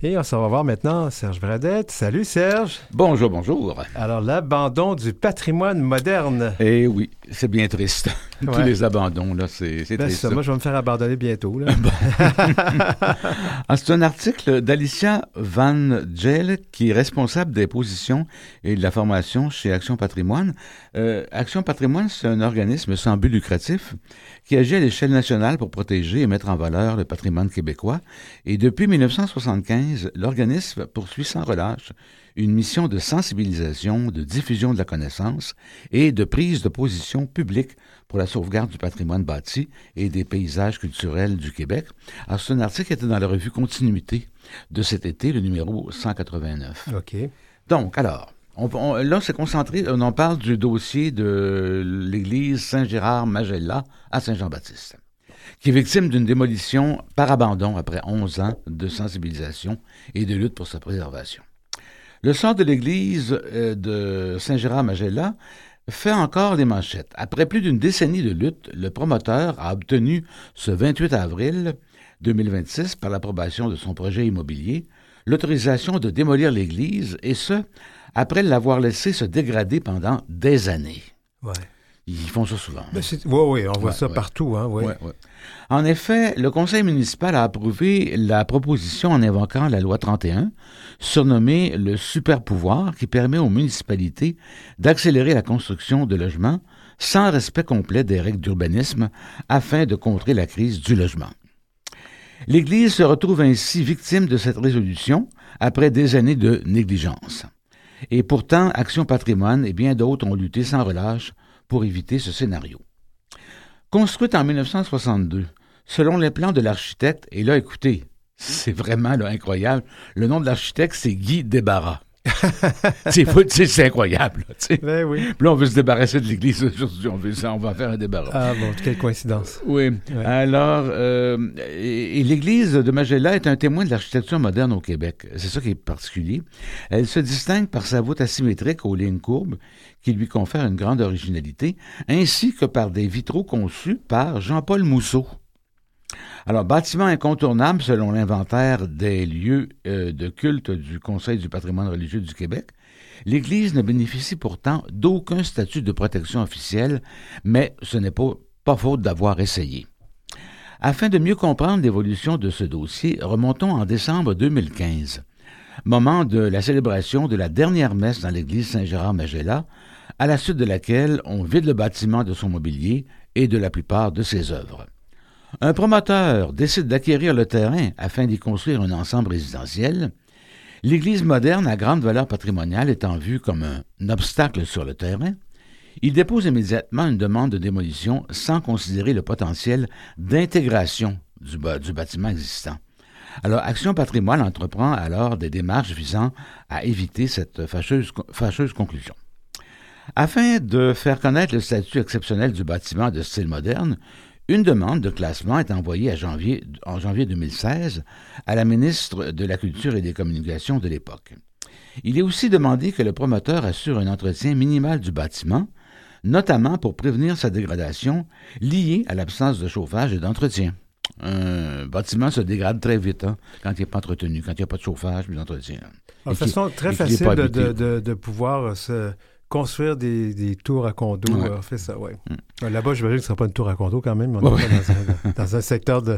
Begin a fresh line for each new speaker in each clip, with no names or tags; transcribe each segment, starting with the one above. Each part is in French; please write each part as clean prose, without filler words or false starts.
Et on s'en va voir maintenant Serge Bradette. Salut Serge.
Bonjour, bonjour.
Alors, l'abandon du patrimoine moderne.
Eh oui, c'est bien triste. Tous
Ouais.
les abandons, là, c'est triste.
Ça, moi, je vais me faire abandonner bientôt. Là.
C'est un article d'Alicia Van Gel, qui est responsable des positions et de la formation chez Action Patrimoine. Action Patrimoine, c'est un organisme sans but lucratif qui agit à l'échelle nationale pour protéger et mettre en valeur le patrimoine québécois. Et depuis 1975, l'organisme poursuit sans relâche une mission de sensibilisation, de diffusion de la connaissance et de prise de position publique pour la sauvegarde du patrimoine bâti et des paysages culturels du Québec. Alors, c'est un article qui était dans la revue Continuité de cet été, le numéro 189.
OK.
Donc, alors, là, c'est concentré, on parle du dossier de l'église Saint-Gérard-Magella à Saint-Jean-Baptiste, qui est victime d'une démolition par abandon après 11 ans de sensibilisation et de lutte pour sa préservation. Le sort de l'église de Saint-Gérard-Magella fait encore les manchettes. Après plus d'une décennie de lutte, le promoteur a obtenu ce 28 avril 2026, par l'approbation de son projet immobilier, l'autorisation de démolir l'église, et ce, après l'avoir laissé se dégrader pendant des années.
Ouais.
Ils font ça souvent.
Oui, on voit ça partout. Hein, ouais.
Ouais. En effet, le conseil municipal a approuvé la proposition en invoquant la loi 31, surnommée le super-pouvoir, qui permet aux municipalités d'accélérer la construction de logements sans respect complet des règles d'urbanisme afin de contrer la crise du logement. L'Église se retrouve ainsi victime de cette résolution après des années de négligence. Et pourtant, Action Patrimoine et bien d'autres ont lutté sans relâche pour éviter ce scénario. Construite en 1962, selon les plans de l'architecte, et là, écoutez, c'est vraiment là, incroyable, le nom de l'architecte, c'est Guy Desbarras. C'est incroyable.
Ben oui.
Puis là, on veut se débarrasser de l'église aujourd'hui, on va faire un débarras.
Ah bon, quelle coïncidence.
Oui. Ouais. Alors, et l'église de Magella est un témoin de l'architecture moderne au Québec. C'est ça qui est particulier. Elle se distingue par sa voûte asymétrique aux lignes courbes, qui lui confère une grande originalité, ainsi que par des vitraux conçus par Jean-Paul Mousseau. Alors, bâtiment incontournable selon l'inventaire des lieux de culte du Conseil du patrimoine religieux du Québec, l'église ne bénéficie pourtant d'aucun statut de protection officielle, mais ce n'est pas faute d'avoir essayé. Afin de mieux comprendre l'évolution de ce dossier, remontons en décembre 2015, moment de la célébration de la dernière messe dans l'église Saint-Gérard-Magella, à la suite de laquelle on vide le bâtiment de son mobilier et de la plupart de ses œuvres. Un promoteur décide d'acquérir le terrain afin d'y construire un ensemble résidentiel. L'église moderne à grande valeur patrimoniale étant vue comme un obstacle sur le terrain, il dépose immédiatement une demande de démolition sans considérer le potentiel d'intégration du bâtiment existant. Alors, Action Patrimoine entreprend alors des démarches visant à éviter cette fâcheuse conclusion. Afin de faire connaître le statut exceptionnel du bâtiment de style moderne, une demande de classement est envoyée en janvier 2016 à la ministre de la Culture et des Communications de l'époque. Il est aussi demandé que le promoteur assure un entretien minimal du bâtiment, notamment pour prévenir sa dégradation liée à l'absence de chauffage et d'entretien. Un bâtiment se dégrade très vite quand il n'est pas entretenu, quand il n'y a pas de chauffage et d'entretien.
De façon très facile de pouvoir se construire des tours à condos.
Ouais.
On fait ça, oui. Là-bas, j'imagine que ce ne sera pas une tour à condo quand même. On est dans un secteur de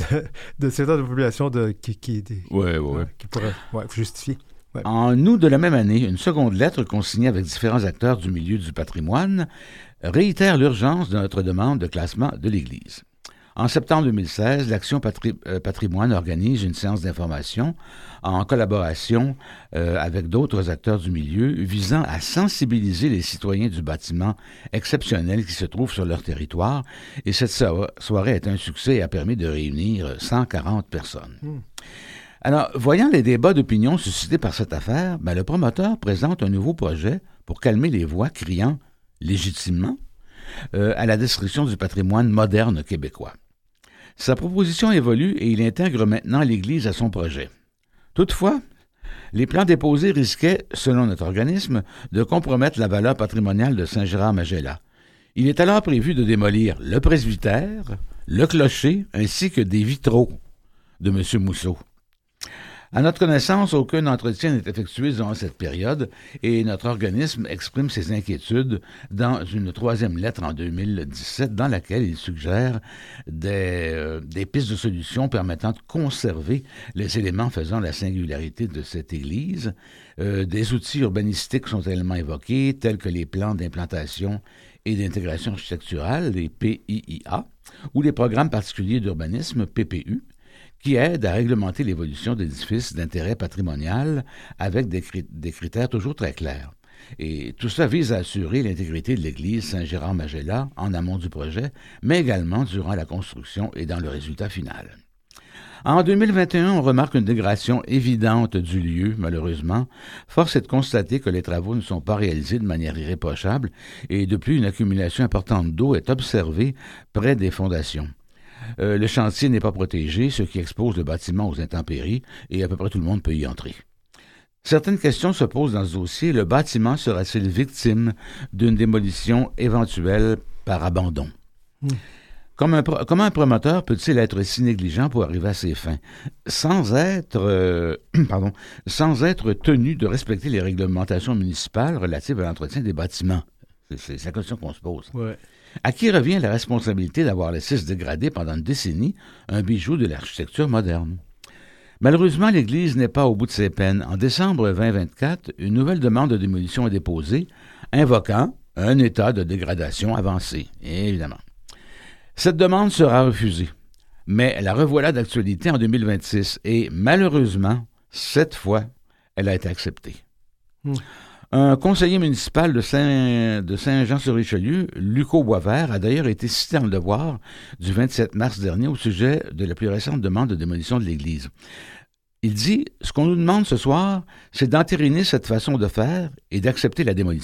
population qui pourrait justifier. Ouais.
En août de la même année, une seconde lettre consignée avec différents acteurs du milieu du patrimoine réitère l'urgence de notre demande de classement de l'Église. En septembre 2016, l'Action Patrimoine organise une séance d'information en collaboration avec d'autres acteurs du milieu visant à sensibiliser les citoyens du bâtiment exceptionnel qui se trouve sur leur territoire. Et cette soirée est un succès et a permis de réunir 140 personnes. Alors, voyant les débats d'opinion suscités par cette affaire, le promoteur présente un nouveau projet pour calmer les voix criant légitimement à la destruction du patrimoine moderne québécois. Sa proposition évolue et il intègre maintenant l'Église à son projet. Toutefois, les plans déposés risquaient, selon notre organisme, de compromettre la valeur patrimoniale de Saint-Gérard-Magella. Il est alors prévu de démolir le presbytère, le clocher, ainsi que des vitraux de M. Mousseau. À notre connaissance, aucun entretien n'est effectué durant cette période et notre organisme exprime ses inquiétudes dans une 3e lettre en 2017 dans laquelle il suggère des pistes de solutions permettant de conserver les éléments faisant la singularité de cette église. Des outils urbanistiques sont également évoqués, tels que les plans d'implantation et d'intégration architecturale, les PIIA, ou les programmes particuliers d'urbanisme, PPU, qui aident à réglementer l'évolution d'édifices d'intérêt patrimonial avec des critères toujours très clairs. Et tout cela vise à assurer l'intégrité de l'église Saint-Gérard-Majella en amont du projet, mais également durant la construction et dans le résultat final. En 2021, on remarque une dégradation évidente du lieu, malheureusement. Force est de constater que les travaux ne sont pas réalisés de manière irréprochable et de plus, une accumulation importante d'eau est observée près des fondations. Le chantier n'est pas protégé, ce qui expose le bâtiment aux intempéries et à peu près tout le monde peut y entrer. Certaines questions se posent dans ce dossier. Le bâtiment sera-t-il victime d'une démolition éventuelle par abandon? Comment un promoteur peut-il être si négligent pour arriver à ses fins, sans être tenu de respecter les réglementations municipales relatives à l'entretien des bâtiments? C'est la question qu'on se pose.
Ouais.
À qui revient la responsabilité d'avoir laissé se dégrader pendant une décennie un bijou de l'architecture moderne? Malheureusement, l'Église n'est pas au bout de ses peines. En décembre 2024, une nouvelle demande de démolition est déposée, invoquant un état de dégradation avancé, évidemment. Cette demande sera refusée, mais la revoilà d'actualité en 2026 et malheureusement, cette fois, elle a été acceptée. Un conseiller municipal de Saint-Jean-sur-Richelieu, Lucas Boisvert, a d'ailleurs été cité dans le Devoir du 27 mars dernier au sujet de la plus récente demande de démolition de l'Église. Il dit « Ce qu'on nous demande ce soir, c'est d'entériner cette façon de faire et d'accepter la démolition. »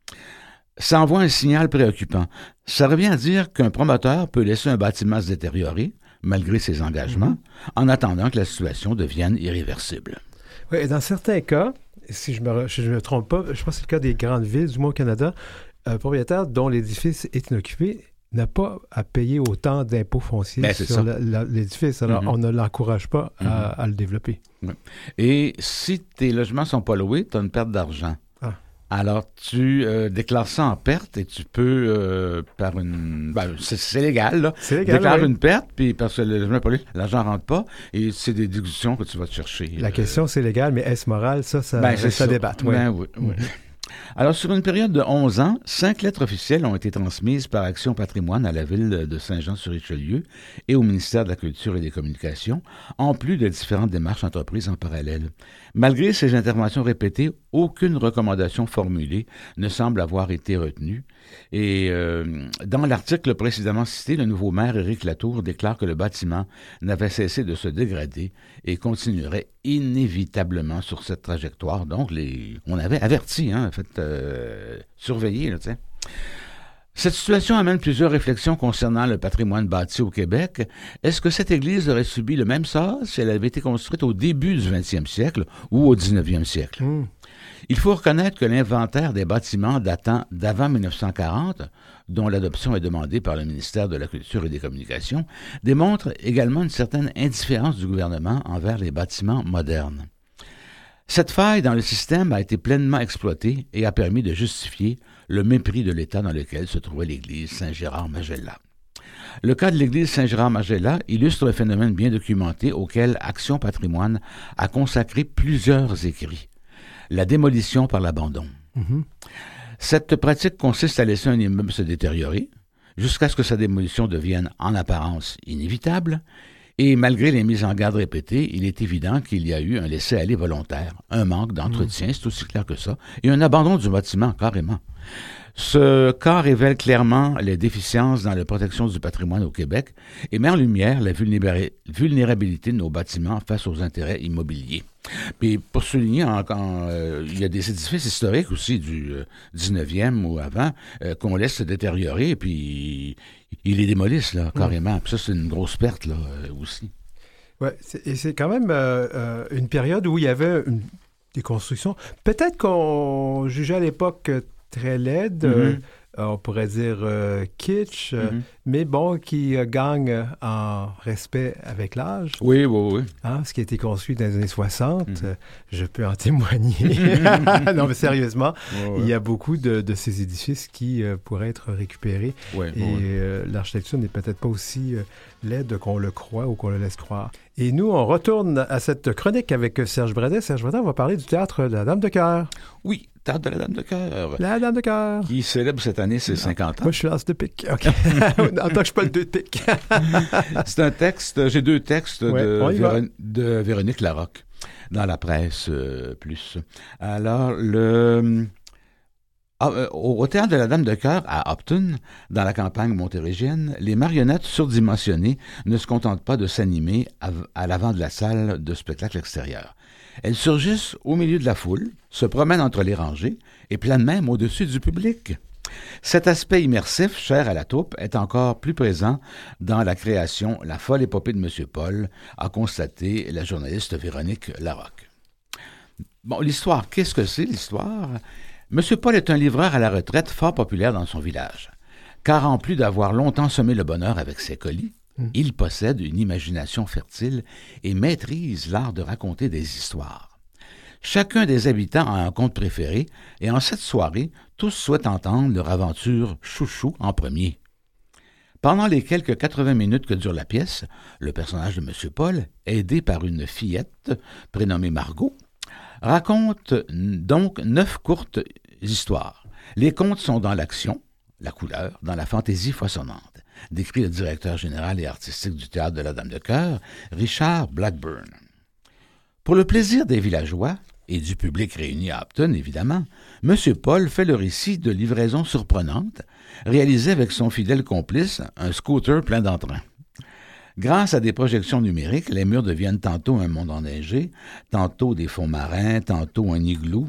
Ça envoie un signal préoccupant. Ça revient à dire qu'un promoteur peut laisser un bâtiment se détériorer, malgré ses engagements, en attendant que la situation devienne irréversible.
Oui, et dans certains cas, si je me trompe pas, je pense que c'est le cas des grandes villes, du moins au Canada, un propriétaire dont l'édifice est inoccupé n'a pas à payer autant d'impôts fonciers sur l'édifice. Alors, on ne l'encourage pas à le développer.
Ouais. Et si tes logements ne sont pas loués, tu as une perte d'argent. Alors, tu déclares ça en perte et tu peux, par une... c'est légal, là. C'est légal, déclarer une perte, puis parce que le logement n'est pas loué, l'argent ne rentre pas, et c'est des déductions que tu vas te chercher.
La question, c'est légal, mais est-ce moral? Ça débat.
Oui. Alors, sur une période de 11 ans, 5 lettres officielles ont été transmises par Action Patrimoine à la ville de Saint-Jean-sur-Richelieu et au ministère de la Culture et des Communications, en plus de différentes démarches entreprises en parallèle. Malgré ces interventions répétées, aucune recommandation formulée ne semble avoir été retenue. Et dans l'article précédemment cité, le nouveau maire Éric Latour déclare que le bâtiment n'avait cessé de se dégrader et continuerait inévitablement sur cette trajectoire. Donc, on avait averti, surveillé, là, tu sais. Cette situation amène plusieurs réflexions concernant le patrimoine bâti au Québec. Est-ce que cette église aurait subi le même sort si elle avait été construite au début du 20e siècle ou au 19e siècle? Il faut reconnaître que l'inventaire des bâtiments datant d'avant 1940, dont l'adoption est demandée par le ministère de la Culture et des Communications, démontre également une certaine indifférence du gouvernement envers les bâtiments modernes. Cette faille dans le système a été pleinement exploitée et a permis de justifier le mépris de l'état dans lequel se trouvait l'église Saint-Gérard-Majella. Le cas de l'église Saint-Gérard-Majella illustre un phénomène bien documenté auquel Action Patrimoine a consacré plusieurs écrits. La démolition par l'abandon. Cette pratique consiste à laisser un immeuble se détériorer jusqu'à ce que sa démolition devienne en apparence inévitable. Et malgré les mises en garde répétées, il est évident qu'il y a eu un laisser-aller volontaire, un manque d'entretien, c'est aussi clair que ça, et un abandon du bâtiment, carrément. Ce cas révèle clairement les déficiences dans la protection du patrimoine au Québec et met en lumière la vulnérabilité de nos bâtiments face aux intérêts immobiliers. Puis pour souligner, il y a des édifices historiques aussi du 19e ou avant qu'on laisse se détériorer et puis ils les démolissent là, carrément. Puis ça, c'est une grosse perte là, aussi.
Oui, et c'est quand même une période où il y avait des constructions. Peut-être qu'on jugeait à l'époque très laide. on pourrait dire kitsch, mais bon, qui gagne en respect avec l'âge.
Oui.
Hein, ce qui a été construit dans les années 60, je peux en témoigner. Non, mais sérieusement, il y a beaucoup de ces édifices qui pourraient être récupérés. L'architecture n'est peut-être pas aussi laide qu'on le croit ou qu'on le laisse croire. Et nous, on retourne à cette chronique avec Serge Bradet. Serge Bradet, on va parler du théâtre de la Dame de Cœur.
Oui, théâtre de la Dame de Cœur.
La Dame de Cœur.
Qui célèbre cette année ses 50 ans.
Moi, je suis l'as de pique. OK. En tant que je suis pas le 2 de pique.
C'est un texte, j'ai 2 textes de Véronique Larocque dans la presse plus. Alors, au théâtre de la Dame de Cœur, à Upton, dans la campagne montérégienne, les marionnettes surdimensionnées ne se contentent pas de s'animer à l'avant de la salle de spectacle extérieur. Elles surgissent au milieu de la foule, se promènent entre les rangées et planent même au-dessus du public. Cet aspect immersif, cher à la troupe, est encore plus présent dans la création La folle épopée de M. Paul, a constaté la journaliste Véronique Larocque. Bon, l'histoire, qu'est-ce que c'est l'histoire? M. Paul est un livreur à la retraite fort populaire dans son village, car en plus d'avoir longtemps semé le bonheur avec ses colis, il possède une imagination fertile et maîtrise l'art de raconter des histoires. Chacun des habitants a un conte préféré, et en cette soirée, tous souhaitent entendre leur aventure chouchou en premier. Pendant les quelques 80 minutes que dure la pièce, le personnage de M. Paul, aidé par une fillette prénommée Margot, raconte donc 9 courtes histoires. Les contes sont dans l'action, la couleur, dans la fantaisie foisonnante, décrit le directeur général et artistique du Théâtre de la Dame de Cœur, Richard Blackburn. Pour le plaisir des villageois et du public réuni à Upton, évidemment, M. Paul fait le récit de livraisons surprenantes, réalisées avec son fidèle complice, un scooter plein d'entrain. Grâce à des projections numériques, les murs deviennent tantôt un monde enneigé, tantôt des fonds marins, tantôt un igloo.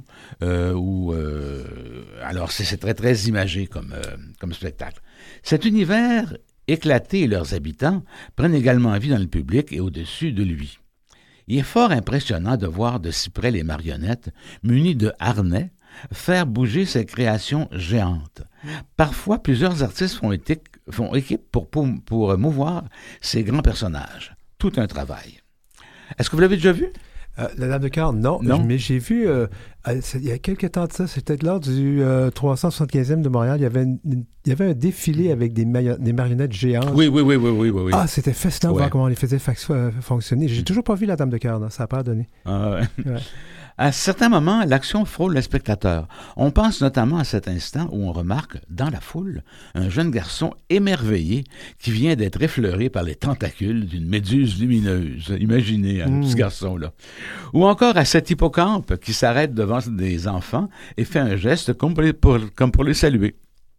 Alors, c'est très, très imagé comme spectacle. Cet univers éclaté et leurs habitants prennent également vie dans le public et au-dessus de lui. Il est fort impressionnant de voir de si près les marionnettes, munies de harnais, faire bouger ces créations géantes. Parfois, plusieurs artistes font équipe pour mouvoir ces grands personnages. Tout un travail. Est-ce que vous l'avez déjà vu?
La Dame de Cœur, non. Mais j'ai vu, il y a quelques temps de ça, c'était lors du 375e de Montréal, il y avait un défilé avec des marionnettes géantes.
Oui.
Ah, c'était fascinant de voir comment on les faisait fonctionner. J'ai toujours pas vu la Dame de Cœur, ça n'a pas donné.
Ah ouais. À certains moments, l'action frôle le spectateur. On pense notamment à cet instant où on remarque, dans la foule, un jeune garçon émerveillé qui vient d'être effleuré par les tentacules d'une méduse lumineuse. Imaginez, ce garçon-là. Ou encore à cet hippocampe qui s'arrête devant des enfants et fait un geste comme pour les saluer.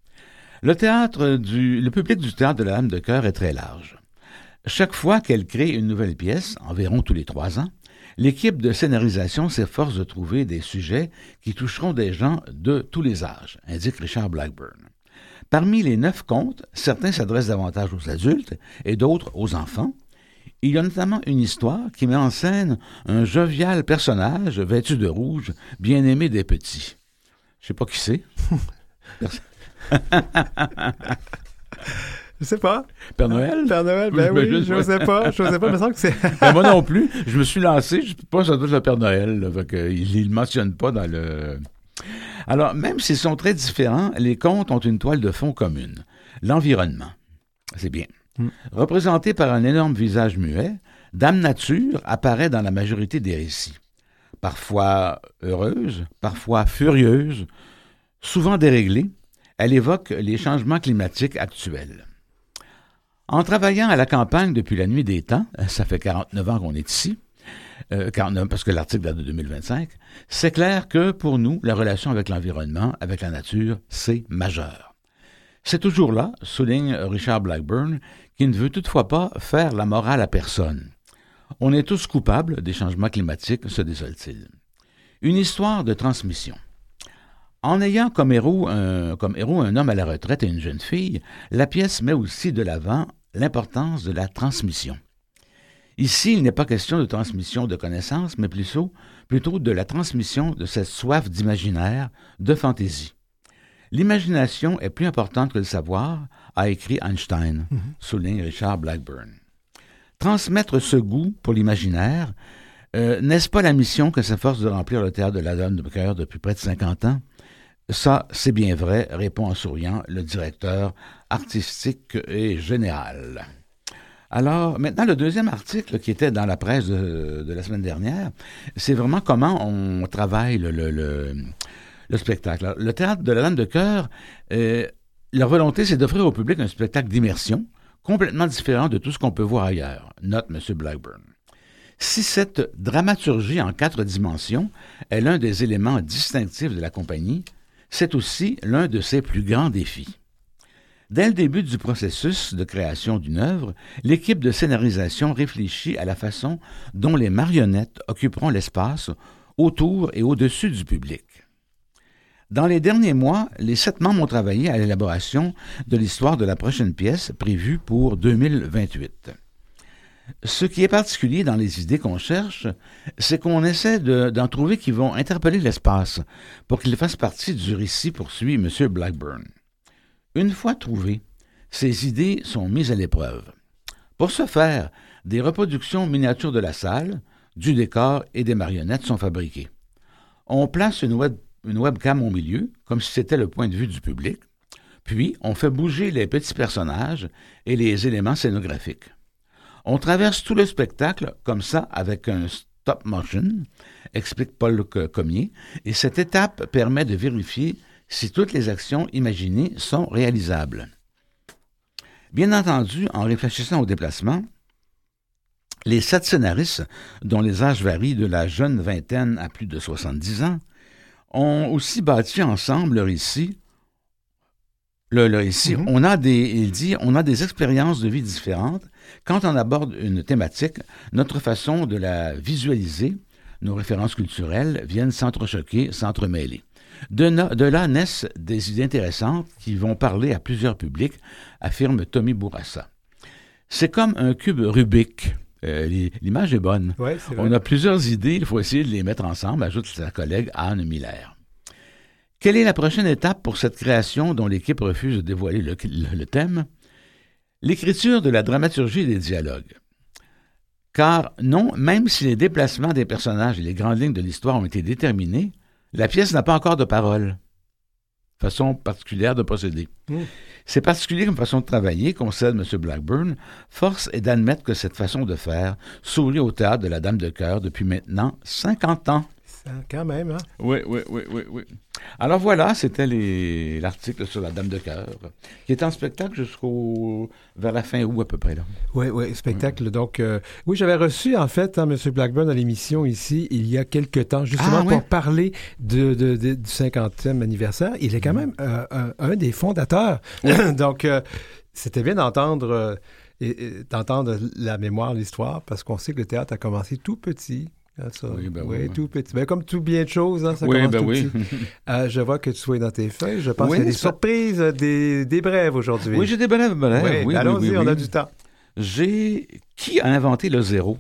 Le public du Théâtre de la Dame de Cœur est très large. Chaque fois qu'elle crée une nouvelle pièce, environ tous les 3 ans, l'équipe de scénarisation s'efforce de trouver des sujets qui toucheront des gens de tous les âges, indique Richard Blackburn. Parmi les 9 contes, certains s'adressent davantage aux adultes et d'autres aux enfants. Il y a notamment une histoire qui met en scène un jovial personnage vêtu de rouge, bien aimé des petits. Je sais pas qui c'est.
Je sais pas.
Père Noël?
Père Noël, ben oui, je sais pas. Je sais pas, il me semble que c'est...
Ben moi non plus. Je me suis lancé, je ne sais pas, ça doit être le Père Noël. Là, il ne le mentionne pas dans le... Alors, même s'ils sont très différents, les contes ont une toile de fond commune. L'environnement. C'est bien. Représenté par un énorme visage muet, Dame Nature apparaît dans la majorité des récits. Parfois heureuse, parfois furieuse, souvent déréglée, elle évoque les changements climatiques actuels. En travaillant à la campagne depuis la nuit des temps, ça fait 49 ans qu'on est ici, 49 parce que l'article date de 2025, c'est clair que pour nous, la relation avec l'environnement, avec la nature, c'est majeur. C'est toujours là, souligne Richard Blackburn, qui ne veut toutefois pas faire la morale à personne. On est tous coupables des changements climatiques, se désole-t-il. Une histoire de transmission. En ayant comme héros un homme à la retraite et une jeune fille, la pièce met aussi de l'avant l'importance de la transmission. Ici, il n'est pas question de transmission de connaissances, mais plutôt de la transmission de cette soif d'imaginaire, de fantaisie. L'imagination est plus importante que le savoir, a écrit Einstein, souligne Richard Blackburn. Transmettre ce goût pour l'imaginaire, n'est-ce pas la mission que s'efforce de remplir le théâtre de la Dame de cœur depuis près de 50 ans? Ça, c'est bien vrai, répond en souriant le directeur artistique et général. Alors, maintenant, le deuxième article qui était dans la presse de la semaine dernière, c'est vraiment comment on travaille le spectacle. Le théâtre de la Dame de cœur, leur volonté, c'est d'offrir au public un spectacle d'immersion complètement différent de tout ce qu'on peut voir ailleurs, note M. Blackburn. Si cette dramaturgie en 4 dimensions est l'un des éléments distinctifs de la compagnie, c'est aussi l'un de ses plus grands défis. Dès le début du processus de création d'une œuvre, l'équipe de scénarisation réfléchit à la façon dont les marionnettes occuperont l'espace autour et au-dessus du public. Dans les derniers mois, les 7 membres ont travaillé à l'élaboration de l'histoire de la prochaine pièce prévue pour 2028. Ce qui est particulier dans les idées qu'on cherche, c'est qu'on essaie d'en trouver qui vont interpeller l'espace pour qu'il fasse partie du récit, poursuit M. Blackburn. Une fois trouvées, ces idées sont mises à l'épreuve. Pour ce faire, des reproductions miniatures de la salle, du décor et des marionnettes sont fabriquées. On place une webcam au milieu, comme si c'était le point de vue du public, puis on fait bouger les petits personnages et les éléments scénographiques. On traverse tout le spectacle comme ça avec un stop motion, explique Paul Comier, et cette étape permet de vérifier si toutes les actions imaginées sont réalisables. Bien entendu, en réfléchissant au déplacement, les 7 scénaristes, dont les âges varient de la jeune vingtaine à plus de 70 ans, ont aussi bâti ensemble le récit. On a des expériences de vie différentes. Quand on aborde une thématique, notre façon de la visualiser, nos références culturelles viennent s'entrechoquer, s'entremêler. De là naissent des idées intéressantes qui vont parler à plusieurs publics, affirme Tommy Bourassa. C'est comme un cube Rubik. L'image est bonne.
Ouais, c'est vrai.
On a plusieurs idées, il faut essayer de les mettre ensemble, ajoute sa collègue Anne Miller. Quelle est la prochaine étape pour cette création dont l'équipe refuse de dévoiler le thème? L'écriture de la dramaturgie et des dialogues. Car non, même si les déplacements des personnages et les grandes lignes de l'histoire ont été déterminés, la pièce n'a pas encore de parole. Façon particulière de procéder. C'est particulier comme façon de travailler, concède M. Blackburn. Force est d'admettre que cette façon de faire sourit au théâtre de la Dame de cœur depuis maintenant 50 ans.
Quand même, hein?
Oui. Alors voilà, c'était l'article sur la Dame de cœur, qui est en spectacle vers la fin août à peu près. Là.
Oui, spectacle. Donc, oui, j'avais reçu, en fait, M. Blackburn à l'émission ici, il y a quelque temps, justement pour parler du 50e anniversaire. Il est quand même un des fondateurs. Donc, c'était bien d'entendre la mémoire, l'histoire, parce qu'on sait que le théâtre a commencé tout petit. Oui, tout petit. Ben, comme tout bien de choses, hein, ça commence tout petit. Je vois que tu sois dans tes feuilles. Je pense qu'il y a des surprises, des brèves aujourd'hui.
Oui, j'ai des brèves.
Oui, allons-y, on a du temps.
Qui a inventé le zéro?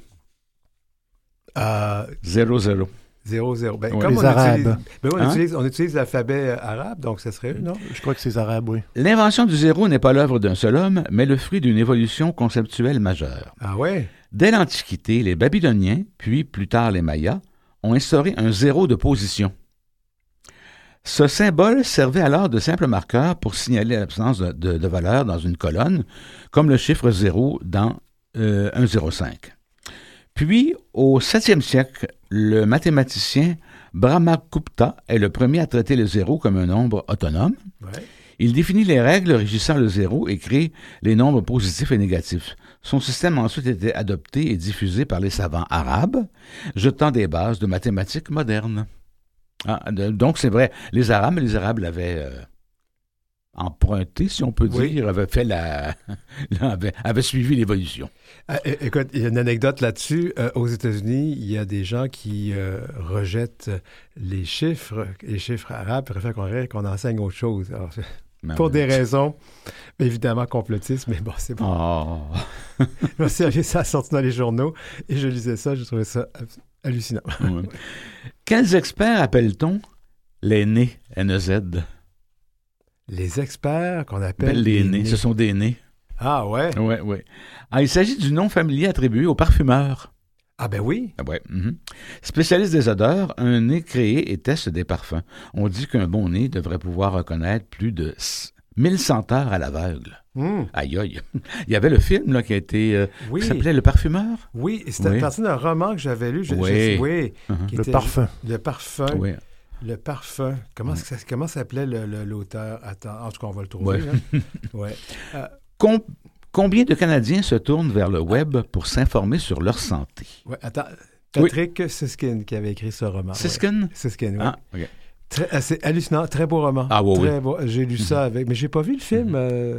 0-0.
0-0. Ben,
comme les Arabes.
On utilise l'alphabet arabe, donc ça serait eux, non?
Je crois que c'est les Arabes, oui.
L'invention du zéro n'est pas l'œuvre d'un seul homme, mais le fruit d'une évolution conceptuelle majeure.
Ah ouais?
Dès l'Antiquité, les Babyloniens, puis plus tard les Mayas, ont instauré un zéro de position. Ce symbole servait alors de simple marqueur pour signaler l'absence de valeur dans une colonne, comme le chiffre 0 dans 1,05. Puis, au 7e siècle, le mathématicien Brahmagupta est le premier à traiter le zéro comme un nombre autonome.
Ouais.
Il définit les règles régissant le zéro et crée les nombres positifs et négatifs. Son système a ensuite été adopté et diffusé par les savants arabes, jetant des bases de mathématiques modernes. Donc, c'est vrai, les Arabes l'avaient emprunté, si on peut dire, avaient suivi l'évolution.
Écoute, il y a une anecdote là-dessus. Aux États-Unis, il y a des gens qui rejettent les chiffres arabes, préfèrent qu'on enseigne autre chose. Alors, pour des raisons évidemment complotistes, mais bon, c'est bon.
Oh.
Ça a sorti dans les journaux et je lisais ça, je trouvais ça hallucinant.
Ouais. Quels experts appelle-t-on les nés NZ?
Les experts qu'on appelle
les nez. Ce sont des nez.
Ah ouais?
Oui, oui. Ah, il s'agit du nom familier attribué aux parfumeurs.
Ah ben oui?
Ah ouais. Spécialiste des odeurs, un nez créé et teste des parfums. On dit qu'un bon nez devrait pouvoir reconnaître plus de 1000 senteurs à l'aveugle. Aïe, aïe. Il y avait le film là, qui a été... qui s'appelait Le Parfumeur.
Oui, c'était parti d'un roman que j'avais lu.
Oui.
Le
parfum.
Le parfum.
Oui.
Le parfum. Comment s'appelait l'auteur? Attends, en tout cas, on va le trouver. Là. Ouais.
Combien de Canadiens se tournent vers le web pour s'informer sur leur santé?
Oui, attends. Patrick Siskin qui avait écrit ce roman.
Siskin?
Ouais. Siskin, oui.
Ah, OK.
C'est hallucinant. Très beau roman.
Ah, oui,
très beau. J'ai lu ça avec... Mais j'ai pas vu le film.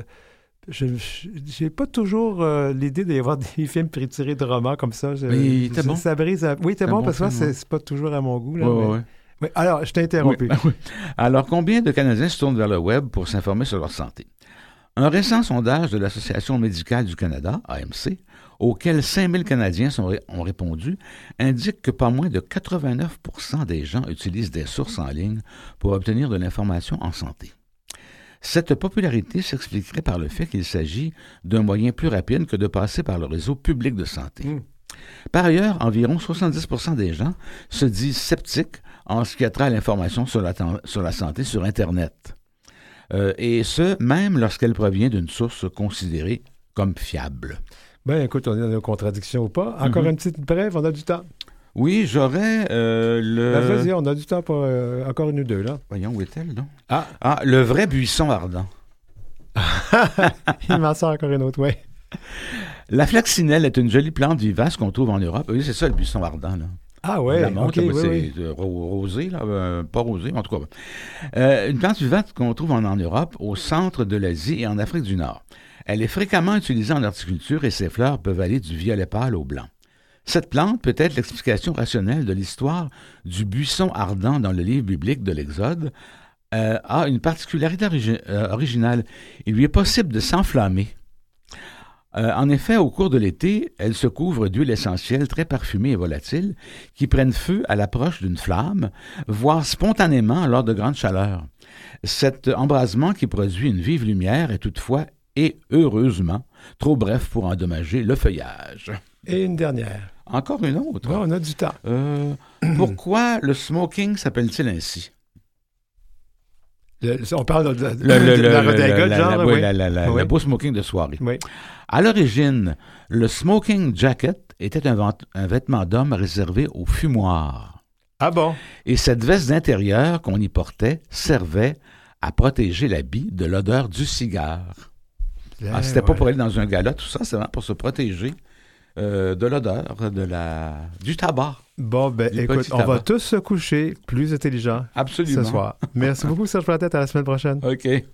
J'ai pas toujours l'idée d'y avoir des films tirés de romans comme ça.
Oui, c'était bon.
Ça brise. Oui, c'était bon parce que c'est pas toujours à mon goût. Là,
oui.
Oui, alors, je t'ai interrompu.
Oui. Alors, combien de Canadiens se tournent vers le web pour s'informer sur leur santé? Un récent sondage de l'Association médicale du Canada, AMC, auquel 5000 Canadiens ont répondu, indique que pas moins de 89% des gens utilisent des sources en ligne pour obtenir de l'information en santé. Cette popularité s'expliquerait par le fait qu'il s'agit d'un moyen plus rapide que de passer par le réseau public de santé. Par ailleurs, environ 70% des gens se disent sceptiques en ce qui a trait à l'information sur la santé sur Internet. Et ce, même lorsqu'elle provient d'une source considérée comme fiable.
Ben, écoute, on est dans une contradiction ou pas. Encore une petite brève, on a du temps.
Oui, j'aurais
Vas-y, on a du temps pour encore une ou deux, là.
Voyons, où est-elle, donc? Ah, le vrai buisson ardent.
Il m'en sort encore une autre, oui.
La flaxinelle est une jolie plante vivace qu'on trouve en Europe. Oui, c'est ça, le buisson ardent, là.
Ah ouais,
c'est rosé, là, pas rosé, en tout cas. Une plante vivante qu'on trouve en Europe, au centre de l'Asie et en Afrique du Nord. Elle est fréquemment utilisée en horticulture et ses fleurs peuvent aller du violet pâle au blanc. Cette plante peut être l'explication rationnelle de l'histoire du buisson ardent dans le livre biblique de l'Exode. A une particularité originale. Il lui est possible de s'enflammer. En effet, au cours de l'été, elle se couvre d'huile essentielle très parfumée et volatile qui prennent feu à l'approche d'une flamme, voire spontanément lors de grandes chaleurs. Cet embrasement qui produit une vive lumière est toutefois, et heureusement, trop bref pour endommager le feuillage.
Et une dernière.
Encore une autre?
Oui, on a du temps.
Pourquoi le smoking s'appelle-t-il ainsi?
On parle de la redingote, genre?
Oui, le beau smoking de soirée.
Oui.
À l'origine, le smoking jacket était un vêtement d'homme réservé aux fumoirs.
Ah bon?
Et cette veste d'intérieur qu'on y portait servait à protéger l'habit de l'odeur du cigare. C'était pas pour aller dans un gala, tout ça, c'est vraiment pour se protéger de l'odeur du tabac.
Bon, ben écoute, on va tous se coucher plus intelligents
Absolument.
ce soir. Merci beaucoup, Serge Plantet. À la semaine prochaine.
OK.